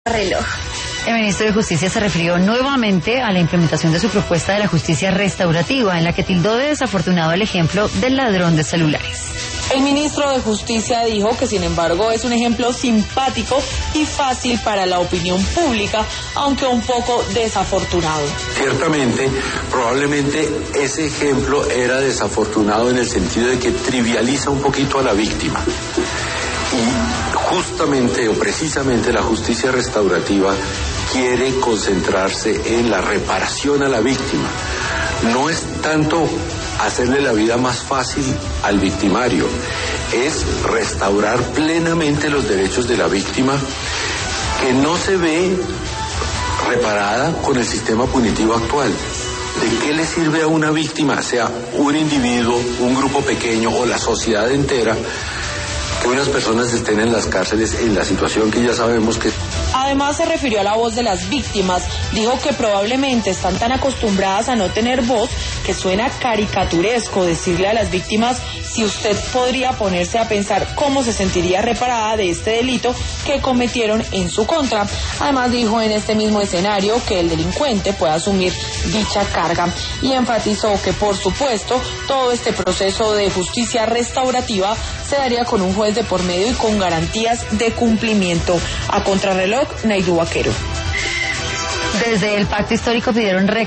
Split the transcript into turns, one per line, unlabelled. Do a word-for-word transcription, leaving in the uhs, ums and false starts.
Reloj.
El ministro de Justicia se refirió nuevamente a la implementación de su propuesta de la justicia restaurativa, en la que tildó de desafortunado el ejemplo del ladrón de celulares.
El ministro de Justicia dijo que, sin embargo, es un ejemplo simpático y fácil para la opinión pública, aunque un poco desafortunado.
Ciertamente, probablemente ese ejemplo era desafortunado en el sentido de que trivializa un poquito a la víctima. Y justamente o precisamente la justicia restaurativa quiere concentrarse en la reparación a la víctima. No es tanto hacerle la vida más fácil al victimario, es restaurar plenamente los derechos de la víctima, que no se ve reparada con el sistema punitivo actual. ¿De qué le sirve a una víctima, sea un individuo, un grupo pequeño o la sociedad entera, que unas personas estén en las cárceles en la situación que ya sabemos que...
Además, se refirió a la voz de las víctimas. Dijo que probablemente están tan acostumbradas a no tener voz que suena caricaturesco decirle a las víctimas si usted podría ponerse a pensar cómo se sentiría reparada de este delito que cometieron en su contra. Además, dijo en este mismo escenario que el delincuente puede asumir dicha carga y enfatizó que, por supuesto, todo este proceso de justicia restaurativa se daría con un juez de por medio y con garantías de cumplimiento. A contrarreloj, Naidu Vaquero.
Desde el Pacto Histórico pidieron